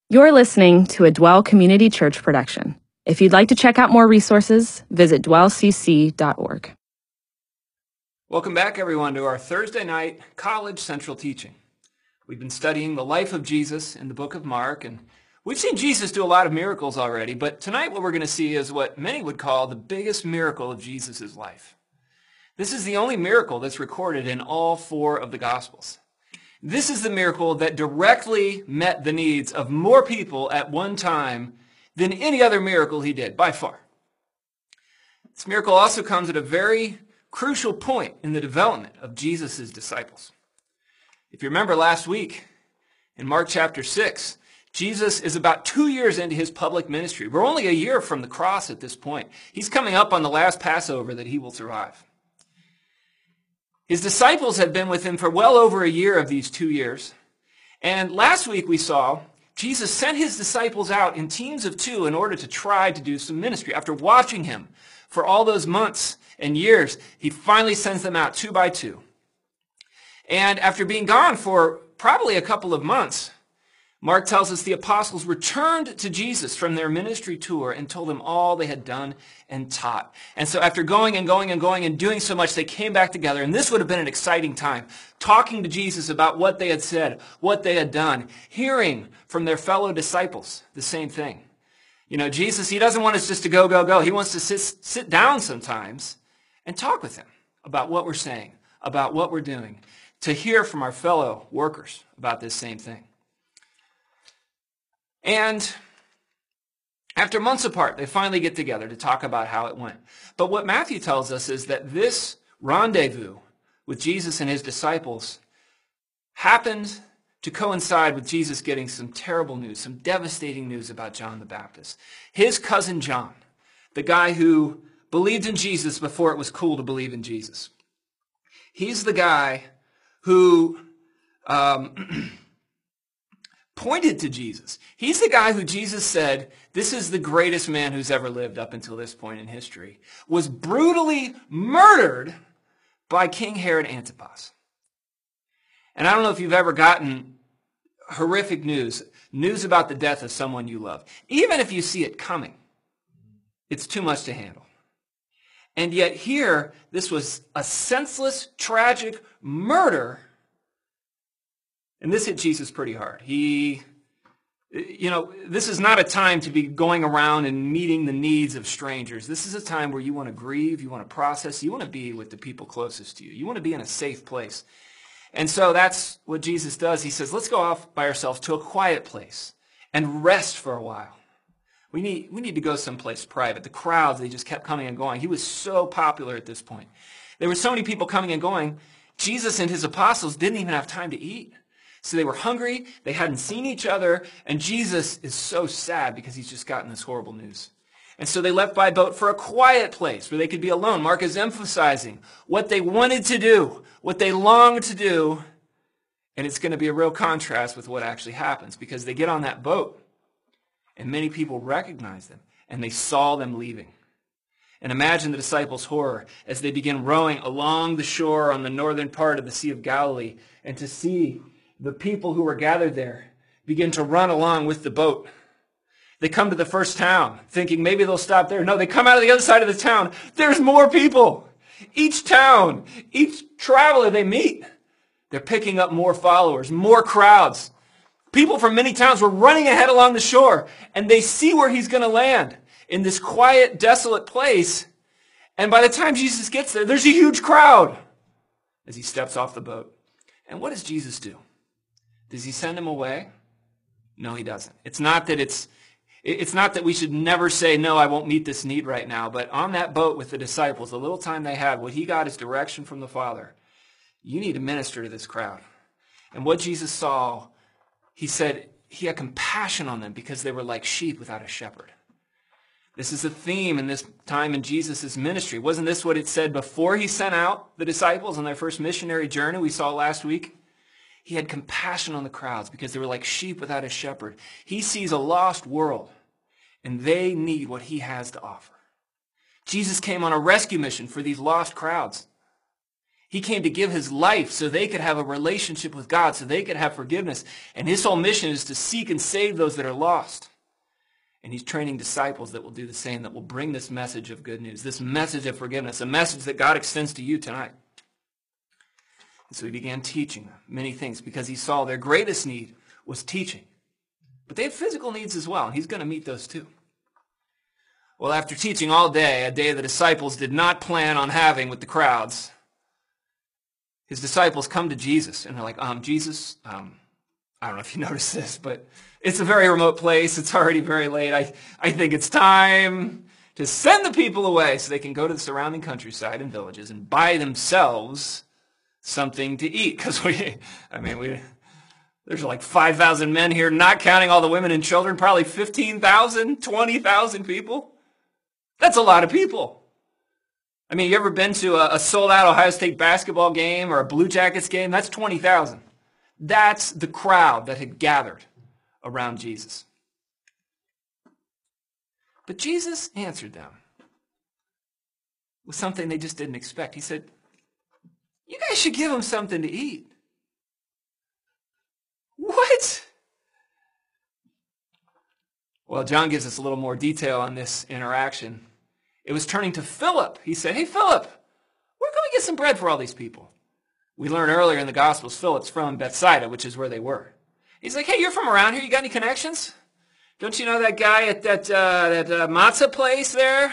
You're listening to a Dwell Community Church production. If you'd like to check out more resources, visit dwellcc.org. Welcome back, everyone, to our Thursday night College Central teaching. We've been studying the life of Jesus in the book of Mark, and we've seen Jesus do a lot of miracles already, but tonight what we're going to see is what many would call the biggest miracle of Jesus' life. This is the only miracle that's recorded in all four of the Gospels. This is the miracle that directly met the needs of more people at one time than any other miracle he did, by far. This miracle also comes at a very crucial point in the development of Jesus' disciples. If you remember last week, in Mark chapter 6, Jesus is about 2 years into his public ministry. We're only a year from the cross at this point. He's coming up on the last Passover that he will survive. His disciples have been with him for well over a year of these 2 years. And last week we saw Jesus sent his disciples out in teams of two in order to try to do some ministry. After watching him for all those months and years, he finally sends them out 2 by 2. And after being gone for probably a couple of months, Mark tells us the apostles returned to Jesus from their ministry tour and told him all they had done and taught. And so after going and doing so much, they came back together. And this would have been an exciting time, talking to Jesus about what they had said, what they had done, hearing from their fellow disciples the same thing. You know, Jesus, he doesn't want us just to go. He wants to sit down sometimes and talk with him about what we're saying, about what we're doing, to hear from our fellow workers about this same thing. And after months apart, they finally get together to talk about how it went. But what Matthew tells us is that this rendezvous with Jesus and his disciples happened to coincide with Jesus getting some terrible news, some devastating news about John the Baptist. His cousin John, the guy who believed in Jesus before it was cool to believe in Jesus. He's the guy who pointed to Jesus. He's the guy who Jesus said, this is the greatest man who's ever lived up until this point in history, was brutally murdered by King Herod Antipas. And I don't know if you've ever gotten horrific news about the death of someone you love. Even if you see it coming, it's too much to handle. And yet here, this was a senseless, tragic murder. And this hit Jesus pretty hard. This is not a time to be going around and meeting the needs of strangers. This is a time where you want to grieve, you want to process, you want to be with the people closest to you. You want to be in a safe place. And so that's what Jesus does. He says, let's go off by ourselves to a quiet place and rest for a while. We need to go someplace private. The crowds, they just kept coming and going. He was so popular at this point. There were so many people coming and going. Jesus and his apostles didn't even have time to eat. So they were hungry, they hadn't seen each other, and Jesus is so sad because he's just gotten this horrible news. And so they left by boat for a quiet place where they could be alone. Mark is emphasizing what they wanted to do, what they longed to do, and it's going to be a real contrast with what actually happens because they get on that boat, and many people recognize them, and they saw them leaving. And imagine the disciples' horror as they begin rowing along the shore on the northern part of the Sea of Galilee, and to see the people who were gathered there begin to run along with the boat. They come to the first town, thinking maybe they'll stop there. No, they come out of the other side of the town. There's more people. Each town, each traveler they meet, they're picking up more followers, more crowds. People from many towns were running ahead along the shore, and they see where he's going to land, in this quiet, desolate place. And by the time Jesus gets there, there's a huge crowd as he steps off the boat. And what does Jesus do? Does he send him away? No, he doesn't. It's not that we should never say, no, I won't meet this need right now. But on that boat with the disciples, the little time they had, what he got is direction from the Father. You need to minister to this crowd. And what Jesus saw, he said he had compassion on them because they were like sheep without a shepherd. This is a theme in this time in Jesus' ministry. Wasn't this what it said before he sent out the disciples on their first missionary journey we saw last week? He had compassion on the crowds because they were like sheep without a shepherd. He sees a lost world, and they need what he has to offer. Jesus came on a rescue mission for these lost crowds. He came to give his life so they could have a relationship with God, so they could have forgiveness. And his whole mission is to seek and save those that are lost. And he's training disciples that will do the same, that will bring this message of good news, this message of forgiveness, a message that God extends to you tonight. And so he began teaching them many things because he saw their greatest need was teaching. But they have physical needs as well, and he's going to meet those too. Well, after teaching all day, a day the disciples did not plan on having with the crowds, his disciples come to Jesus, and they're like, Jesus, I don't know if you noticed this, but it's a very remote place. It's already very late. I think it's time to send the people away so they can go to the surrounding countryside and villages and buy themselves something to eat. Because there's like 5,000 men here, not counting all the women and children, probably 15,000, 20,000 people. That's a lot of people. I mean, you ever been to a sold-out Ohio State basketball game or a Blue Jackets game? That's 20,000. That's the crowd that had gathered around Jesus. But Jesus answered them with something they just didn't expect. He said, you guys should give them something to eat. What? Well, John gives us a little more detail on this interaction. It was turning to Philip. He said, hey, Philip, where can we get some bread for all these people? We learned earlier in the Gospels, Philip's from Bethsaida, which is where they were. He's like, hey, you're from around here. You got any connections? Don't you know that guy at that matzah place there?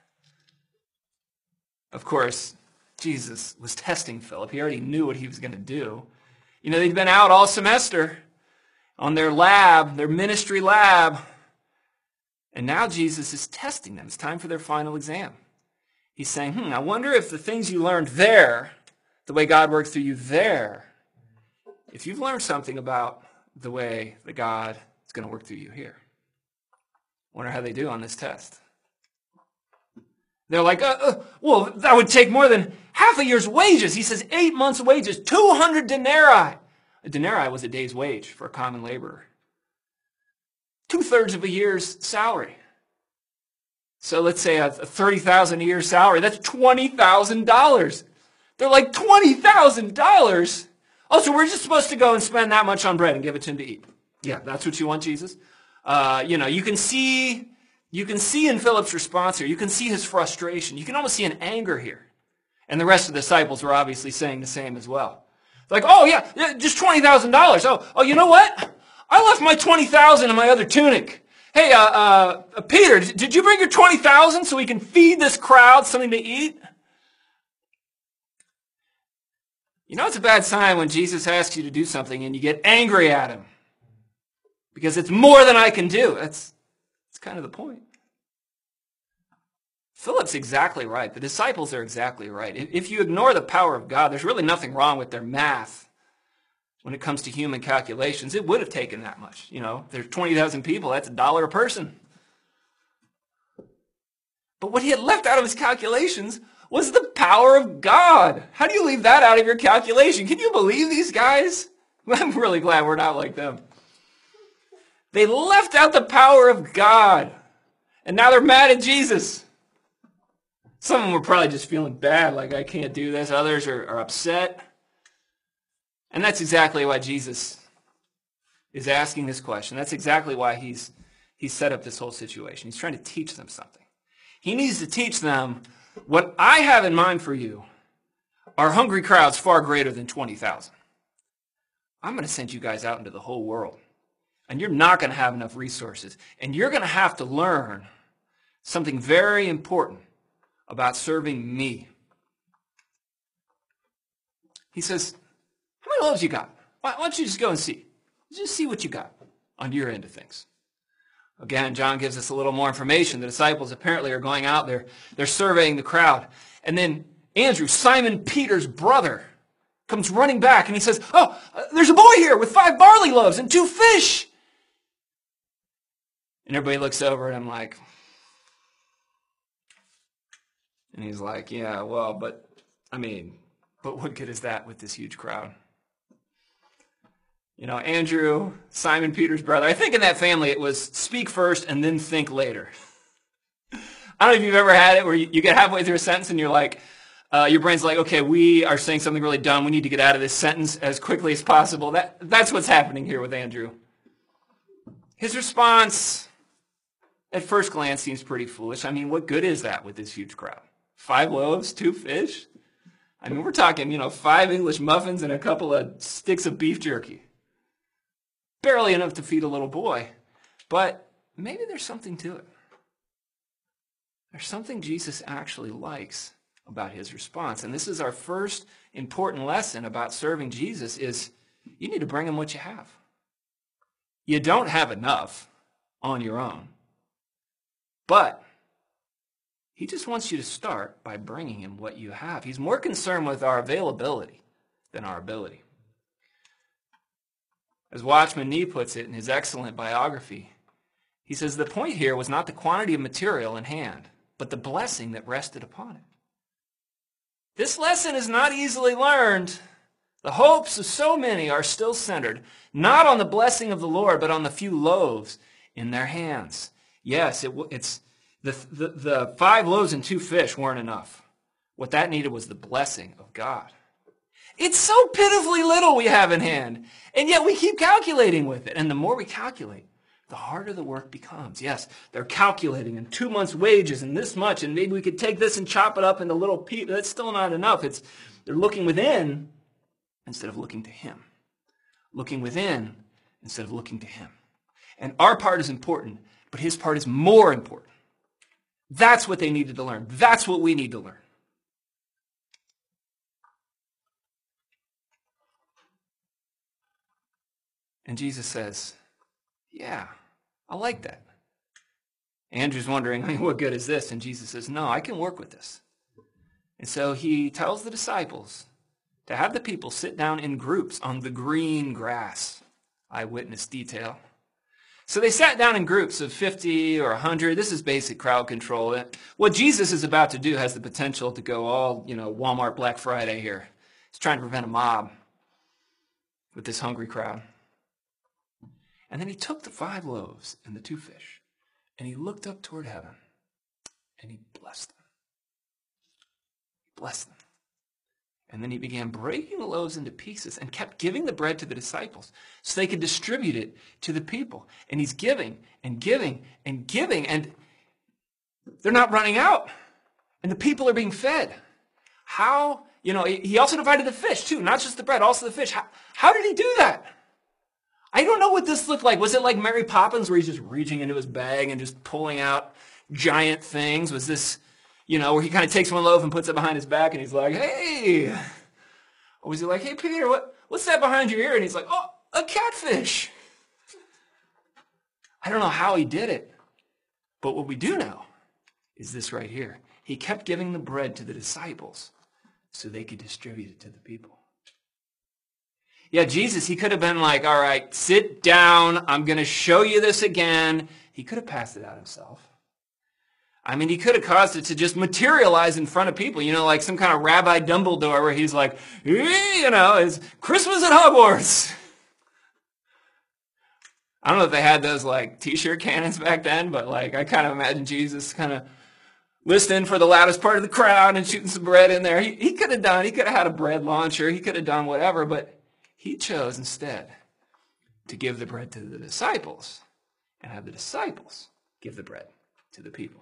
Of course, Jesus was testing Philip. He already knew what he was going to do. You know, they'd been out all semester on their lab, their ministry lab. And now Jesus is testing them. It's time for their final exam. He's saying, I wonder if the things you learned there, the way God works through you there, if you've learned something about the way that God is going to work through you here. Wonder how they do on this test. They're like, well, that would take more than half a year's wages. He says 8 months' wages, 200 denarii. A denarii was a day's wage for a common laborer. 2/3 of a year's salary. So let's say a $30,000 a year salary. That's $20,000. They're like, $20,000? Oh, so we're just supposed to go and spend that much on bread and give it to him to eat. Yeah, that's what you want, Jesus? You can see in Philip's response here, you can see his frustration. You can almost see an anger here. And the rest of the disciples were obviously saying the same as well. It's like, oh yeah, just $20,000. Oh, you know what? I left my $20,000 in my other tunic. Hey, Peter, did you bring your $20,000 so we can feed this crowd something to eat? You know it's a bad sign when Jesus asks you to do something and you get angry at him. Because it's more than I can do. That's kind of the point. Philip's exactly right. The disciples are exactly right. If you ignore the power of God, there's really nothing wrong with their math. When it comes to human calculations, it would have taken that much. You know, there's 20,000 people, that's $1 a person. But what he had left out of his calculations was the power of God. How do you leave that out of your calculation? Can you believe these guys? I'm really glad we're not like them. They left out the power of God. And now they're mad at Jesus. Some of them were probably just feeling bad, like I can't do this. Others are upset. And that's exactly why Jesus is asking this question. That's exactly why he's set up this whole situation. He's trying to teach them something. He needs to teach them what I have in mind for you are hungry crowds far greater than 20,000. I'm going to send you guys out into the whole world. And you're not going to have enough resources. And you're going to have to learn something very important about serving me. He says, how many loaves you got? Why don't you just go and see? Just see what you got on your end of things. Again, John gives us a little more information. The disciples apparently are going out there. They're surveying the crowd. And then Andrew, Simon Peter's brother, comes running back and he says, there's a boy here with 5 barley loaves and 2 fish. And everybody looks over at him like, and he's like, yeah, well, but what good is that with this huge crowd? You know, Andrew, Simon Peter's brother. I think in that family it was speak first and then think later. I don't know if you've ever had it where you get halfway through a sentence and you're like, your brain's like, okay, we are saying something really dumb. We need to get out of this sentence as quickly as possible. That's what's happening here with Andrew. His response, at first glance, seems pretty foolish. I mean, what good is that with this huge crowd? 5 loaves, 2 fish? I mean, we're talking, 5 English muffins and a couple of sticks of beef jerky. Barely enough to feed a little boy. But maybe there's something to it. There's something Jesus actually likes about his response. And this is our first important lesson about serving Jesus is you need to bring him what you have. You don't have enough on your own. But he just wants you to start by bringing him what you have. He's more concerned with our availability than our ability. As Watchman Nee puts it in his excellent biography, he says the point here was not the quantity of material in hand, but the blessing that rested upon it. This lesson is not easily learnthe hopes of so many are still centered, not on the blessing of the Lord, but on the few loaves in their hands. Yes, it's the 5 loaves and 2 fish weren't enough. What that needed was the blessing of God. It's so pitifully little we have in hand, and yet we keep calculating with it. And the more we calculate, the harder the work becomes. Yes, they're calculating in 2 months' wages and this much, and maybe we could take this and chop it up into little pieces. That's still not enough. They're looking within instead of looking to him. Looking within instead of looking to him. And our part is important, but his part is more important. That's what they needed to learn. That's what we need to learn. And Jesus says, yeah, I like that. Andrew's wondering, what good is this? And Jesus says, no, I can work with this. And so he tells the disciples to have the people sit down in groups on the green grass. Eyewitness detail. So they sat down in groups of 50 or 100. This is basic crowd control. What Jesus is about to do has the potential to go all, Walmart Black Friday here. He's trying to prevent a mob with this hungry crowd. And then he took the 5 loaves and the 2 fish, and he looked up toward heaven, and he blessed them. He blessed them. And then he began breaking the loaves into pieces and kept giving the bread to the disciples so they could distribute it to the people. And he's giving and giving and giving, and they're not running out. And the people are being fed. How? He also divided the fish too, not just the bread, also the fish. How did he do that? I don't know what this looked like. Was it like Mary Poppins where he's just reaching into his bag and just pulling out giant things? Was this, where he kind of takes one loaf and puts it behind his back and he's like, hey. Or was he like, hey, Peter, what's that behind your ear? And he's like, oh, a catfish. I don't know how he did it. But what we do know is this right here. He kept giving the bread to the disciples so they could distribute it to the people. Yeah, Jesus, he could have been like, all right, sit down. I'm going to show you this again. He could have passed it out himself. I mean, he could have caused it to just materialize in front of people, like some kind of Rabbi Dumbledore where he's like, it's Christmas at Hogwarts. I don't know if they had those t-shirt cannons back then, but I kind of imagine Jesus kind of listening for the loudest part of the crowd and shooting some bread in there. He could have had a bread launcher. He could have done whatever, but he chose instead to give the bread to the disciples and have the disciples give the bread to the people.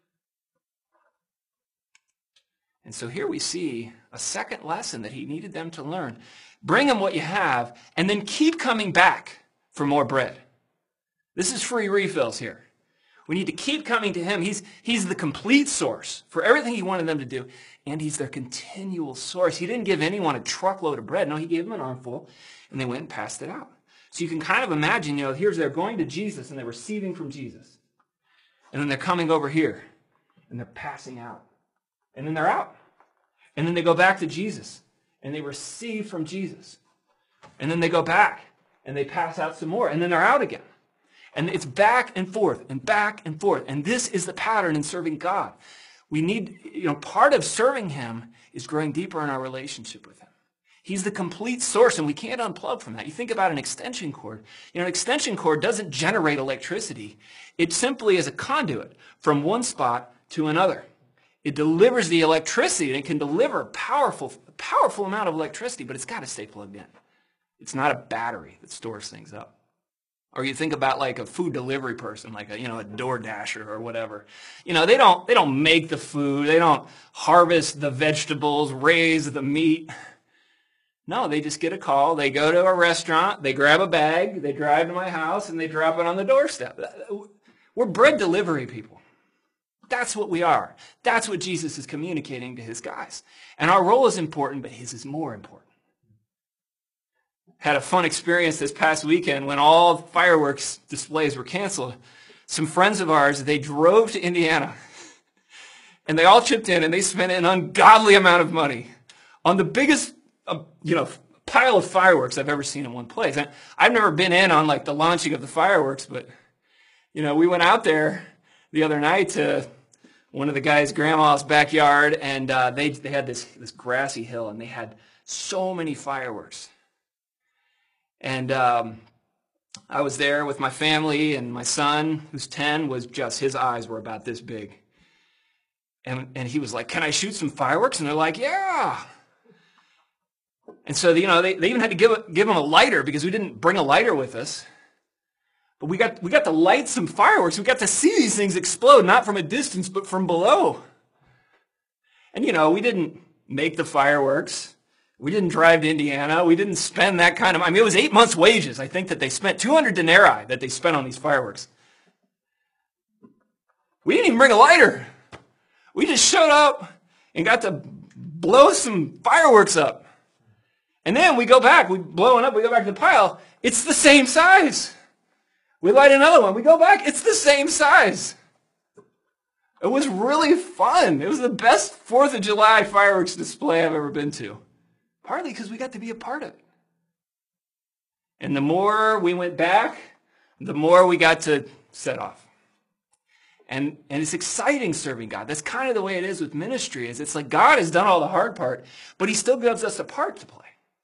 And so here we see a second lesson that he needed them to learn. Bring them what you have and then keep coming back for more bread. This is free refills here. We need to keep coming to him. He's the complete source for everything he wanted them to do, and he's their continual source. He didn't give anyone a truckload of bread. No, he gave them an armful, and they went and passed it out. So you can kind of imagine, here's they're going to Jesus, and they're receiving from Jesus. And then they're coming over here, and they're passing out. And then they're out. And then they go back to Jesus, and they receive from Jesus. And then they go back, and they pass out some more, and then they're out again. And it's back and forth and back and forth. And this is the pattern in serving God. We need, part of serving him is growing deeper in our relationship with him. He's the complete source, and we can't unplug from that. You think about an extension cord. An extension cord doesn't generate electricity. It simply is a conduit from one spot to another. It delivers the electricity, and it can deliver a powerful amount of electricity, but it's got to stay plugged in. It's not a battery that stores things up. Or you think about like a food delivery person, like a DoorDasher or whatever. They don't make the food. They don't harvest the vegetables, raise the meat. No, they just get a call. They go to a restaurant. They grab a bag. They drive to my house, and they drop it on the doorstep. We're bread delivery people. That's what we are. That's what Jesus is communicating to his guys. And our role is important, but his is more important. Had a fun experience this past weekend when all fireworks displays were canceled. Some friends of ours, they drove to Indiana, and they all chipped in, and they spent an ungodly amount of money on the biggest, pile of fireworks I've ever seen in one place. And I've never been in on like the launching of the fireworks, but we went out there the other night to one of the guys' grandma's backyard, and they had this grassy hill, and they had so many fireworks. And I was there with my family, and my son, who's 10, his eyes were about this big. And he was like, "Can I shoot some fireworks?" And they're like, "Yeah." And so, they even had to give him a lighter because we didn't bring a lighter with us. But we got to light some fireworks. We got to see these things explode, not from a distance, but from below. And, we didn't make the fireworks. We didn't drive to Indiana. We didn't spend that kind of money. It was 8 months' wages, I think, that they spent, 200 denarii that they spent on these fireworks. We didn't even bring a lighter. We just showed up and got to blow some fireworks up. And then we go back. We blow it up. We go back to the pile. It's the same size. We light another one. We go back. It's the same size. It was really fun. It was the best 4th of July fireworks display I've ever been to. Partly because we got to be a part of it. And the more we went back, the more we got to set off. And it's exciting serving God. That's kind of the way it is with ministry. It's like God has done all the hard part, but he still gives us a part to play.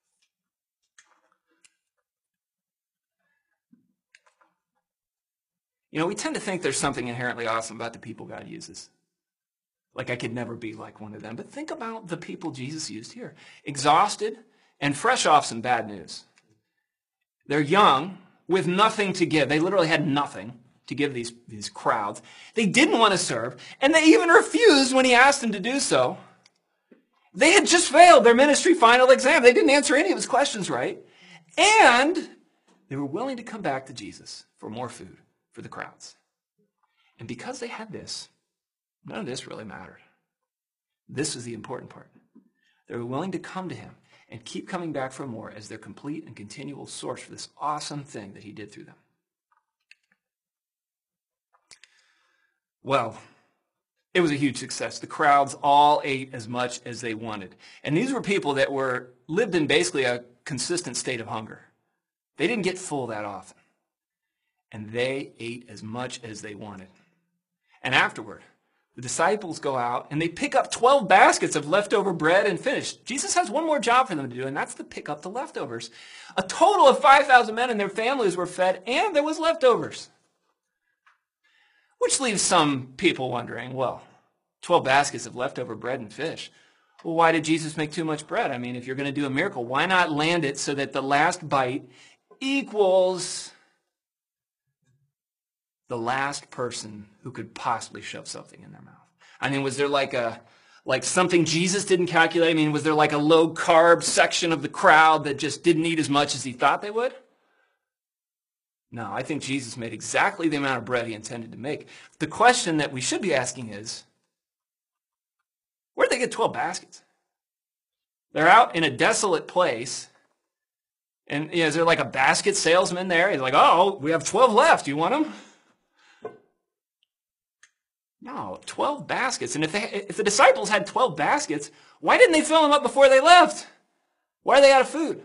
We tend to think there's something inherently awesome about the people God uses. Like I could never be like one of them. But think about the people Jesus used here. Exhausted and fresh off some bad news. They're young with nothing to give. They literally had nothing to give these crowds. They didn't want to serve, and they even refused when he asked them to do so. They had just failed their ministry final exam. They didn't answer any of his questions right. And they were willing to come back to Jesus for more food for the crowds. And because they had this, none of this really mattered. This is the important part. They were willing to come to him and keep coming back for more as their complete and continual source for this awesome thing that he did through them. Well, it was a huge success. The crowds all ate as much as they wanted. And these were people that lived in basically a consistent state of hunger. They didn't get full that often. And they ate as much as they wanted. And afterward, the disciples go out and they pick up 12 baskets of leftover bread and fish. Jesus has one more job for them to do, and that's to pick up the leftovers. A total of 5,000 men and their families were fed, and there was leftovers. Which leaves some people wondering, 12 baskets of leftover bread and fish. Well, why did Jesus make too much bread? If you're going to do a miracle, why not land it so that the last bite equals the last person who could possibly shove something in their mouth? Was there like something Jesus didn't calculate? Was there like a low carb section of the crowd that just didn't eat as much as he thought they would? No, I think Jesus made exactly the amount of bread he intended to make. The question that we should be asking is, where'd they get 12 baskets? They're out in a desolate place. And is there like a basket salesman there? He's like, "Oh, we have 12 left. Do you want them?" No, 12 baskets. And if the disciples had 12 baskets, why didn't they fill them up before they left? Why are they out of food?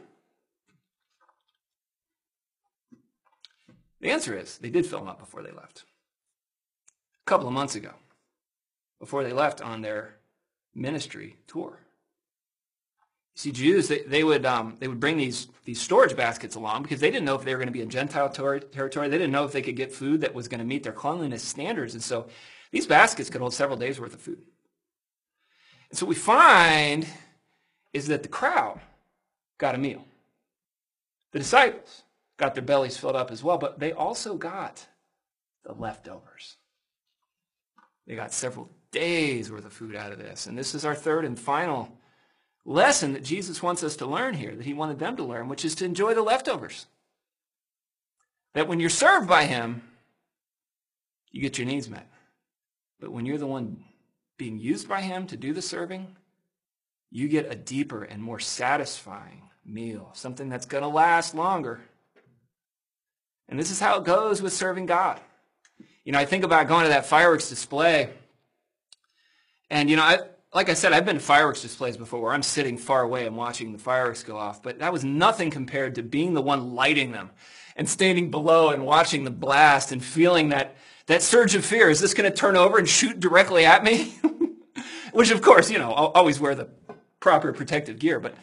The answer is they did fill them up before they left. A couple of months ago, before they left on their ministry tour. You see, Jews, they would bring these storage baskets along because they didn't know if they were going to be in Gentile territory. They didn't know if they could get food that was going to meet their cleanliness standards. And so these baskets could hold several days' worth of food. And so what we find is that the crowd got a meal. The disciples got their bellies filled up as well, but they also got the leftovers. They got several days worth of food out of this. And this is our third and final lesson that Jesus wants us to learn here, that he wanted them to learn, which is to enjoy the leftovers. That when you're served by him, you get your needs met. But when you're the one being used by him to do the serving, you get a deeper and more satisfying meal, something that's going to last longer. And this is how it goes with serving God. I think about going to that fireworks display. And, like I said, I've been to fireworks displays before where I'm sitting far away and watching the fireworks go off. But that was nothing compared to being the one lighting them and standing below and watching the blast and feeling that surge of fear. Is this going to turn over and shoot directly at me? Which, of course, I'll always wear the proper protective gear. But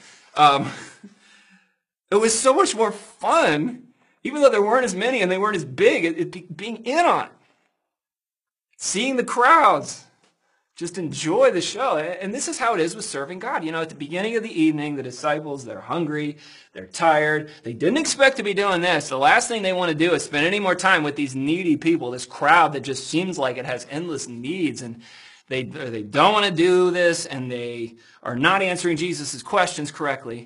it was so much more fun, even though there weren't as many and they weren't as big, being in on it. Seeing the crowds just enjoy the show. And this is how it is with serving God. At the beginning of the evening, the disciples, they're hungry, they're tired. They didn't expect to be doing this. The last thing they want to do is spend any more time with these needy people, this crowd that just seems like it has endless needs. And they don't want to do this, and they are not answering Jesus' questions correctly.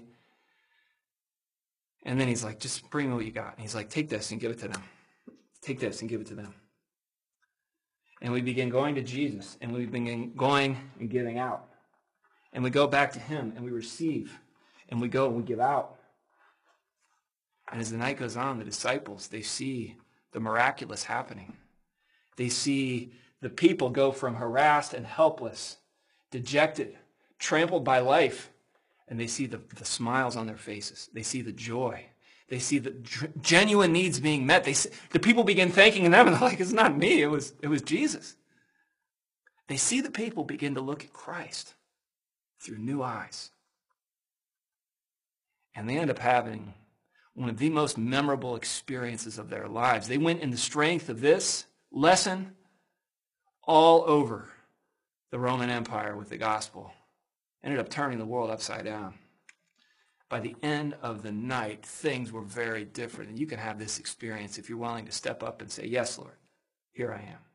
And then he's like, just bring me what you got. And he's like, take this and give it to them. Take this and give it to them. And we begin going to Jesus, and we begin going and giving out. And we go back to him, and we receive, and we go and we give out. And as the night goes on, the disciples, they see the miraculous happening. They see the people go from harassed and helpless, dejected, trampled by life, and they see the smiles on their faces. They see the joy. They see the genuine needs being met. The people begin thanking them, and they're like, it's not me, it was Jesus. They see the people begin to look at Christ through new eyes. And they end up having one of the most memorable experiences of their lives. They went in the strength of this lesson all over the Roman Empire with the gospel. Ended up turning the world upside down. By the end of the night, things were very different. And you can have this experience if you're willing to step up and say, yes, Lord, here I am.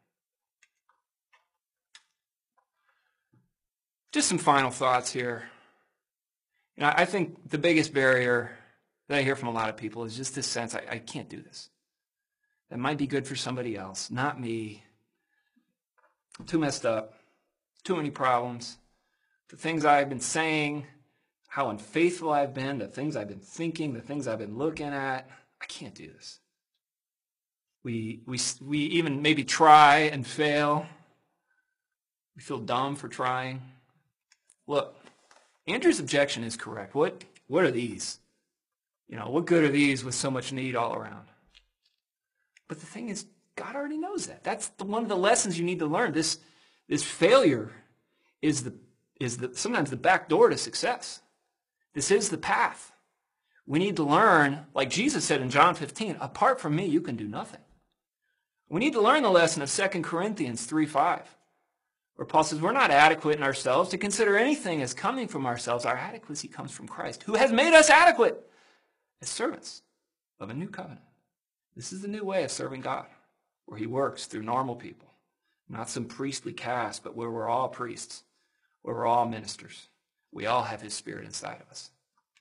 Just some final thoughts here. I think the biggest barrier that I hear from a lot of people is just this sense, I can't do this. That might be good for somebody else, not me. I'm too messed up, too many problems. The things I've been saying, how unfaithful I've been, the things I've been thinking, the things I've been looking at, I can't do this. We even maybe try and fail. We feel dumb for trying. Look, Andrew's objection is correct. What are these? What good are these with so much need all around? But the thing is, God already knows that. That's one of the lessons you need to learn. This failure is sometimes the back door to success. This is the path. We need to learn, like Jesus said in John 15, apart from me, you can do nothing. We need to learn the lesson of 2 Corinthians 3:5, where Paul says we're not adequate in ourselves to consider anything as coming from ourselves. Our adequacy comes from Christ, who has made us adequate as servants of a new covenant. This is the new way of serving God, where he works through normal people, not some priestly caste, but where we're all priests, where we're all ministers. We all have his spirit inside of us.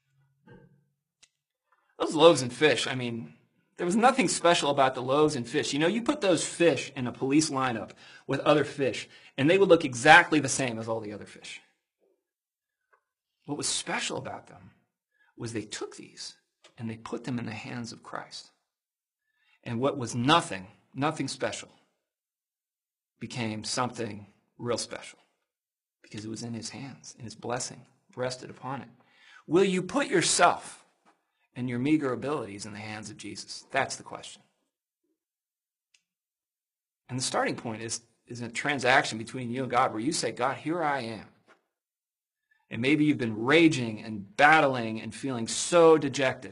Those loaves and fish, there was nothing special about the loaves and fish. You put those fish in a police lineup with other fish, and they would look exactly the same as all the other fish. What was special about them was they took these and they put them in the hands of Christ. And what was nothing special, became something real special. Because it was in his hands, and his blessing rested upon it. Will you put yourself and your meager abilities in the hands of Jesus? That's the question. And the starting point is a transaction between you and God where you say, God, here I am. And maybe you've been raging and battling and feeling so dejected.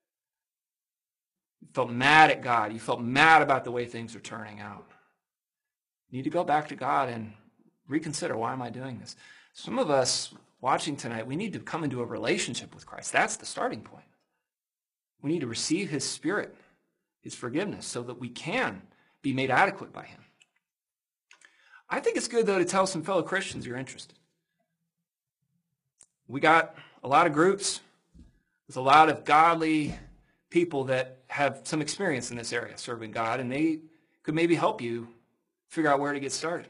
You felt mad at God. You felt mad about the way things are turning out. You need to go back to God and reconsider, why am I doing this? Some of us watching tonight, we need to come into a relationship with Christ. That's the starting point. We need to receive his Spirit, his forgiveness, so that we can be made adequate by him. I think it's good, though, to tell some fellow Christians you're interested. We got a lot of groups with a lot of godly people that have some experience in this area, serving God, and they could maybe help you figure out where to get started.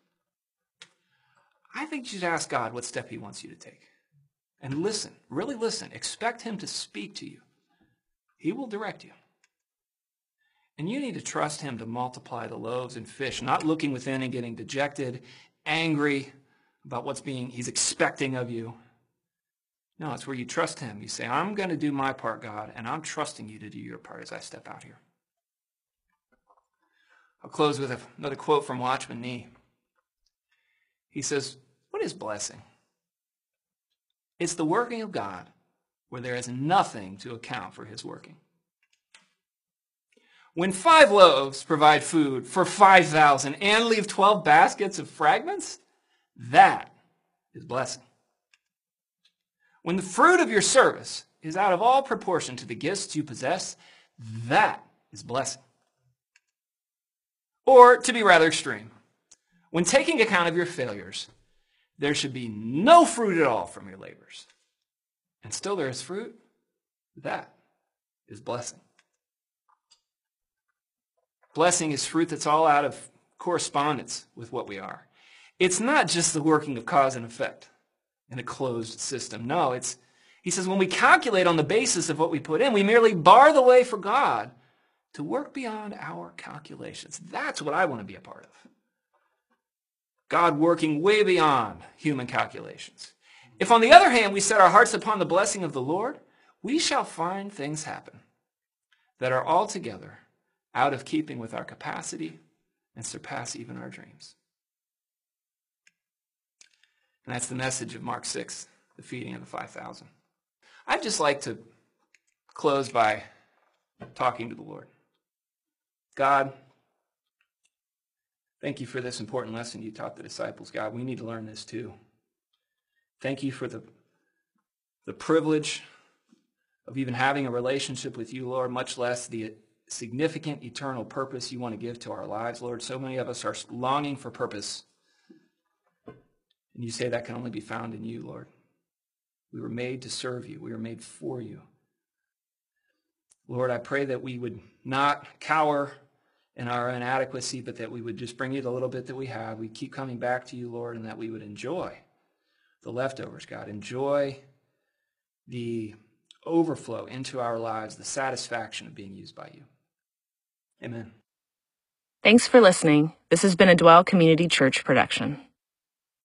I think you should ask God what step he wants you to take. And listen, really listen. Expect him to speak to you. He will direct you. And you need to trust him to multiply the loaves and fish, not looking within and getting dejected, angry about what's he's expecting of you. No, it's where you trust him. You say, I'm going to do my part, God, and I'm trusting you to do your part as I step out here. I'll close with another quote from Watchman Nee. He says, what is blessing? It's the working of God where there is nothing to account for his working. When 5 loaves provide food for 5,000 and leave 12 baskets of fragments, that is blessing. When the fruit of your service is out of all proportion to the gifts you possess, that is blessing. Or, to be rather extreme, when taking account of your failures, there should be no fruit at all from your labors, and still there is fruit, that is blessing. Blessing is fruit that's all out of correspondence with what we are. It's not just the working of cause and effect in a closed system. No, he says, when we calculate on the basis of what we put in, we merely bar the way for God to work beyond our calculations. That's what I want to be a part of. God working way beyond human calculations. If, on the other hand, we set our hearts upon the blessing of the Lord, we shall find things happen that are altogether out of keeping with our capacity and surpass even our dreams. And that's the message of Mark 6, the feeding of the 5,000. I'd just like to close by talking to the Lord. God, thank you for this important lesson you taught the disciples. God, we need to learn this too. Thank you for the privilege of even having a relationship with you, Lord, much less the significant eternal purpose you want to give to our lives, Lord. So many of us are longing for purpose. And you say that can only be found in you, Lord. We were made to serve you. We were made for you. Lord, I pray that we would not cower in our inadequacy, but that we would just bring you the little bit that we have. We keep coming back to you, Lord, and that we would enjoy the leftovers, God. Enjoy the overflow into our lives, the satisfaction of being used by you. Amen. Thanks for listening. This has been a Dwell Community Church production.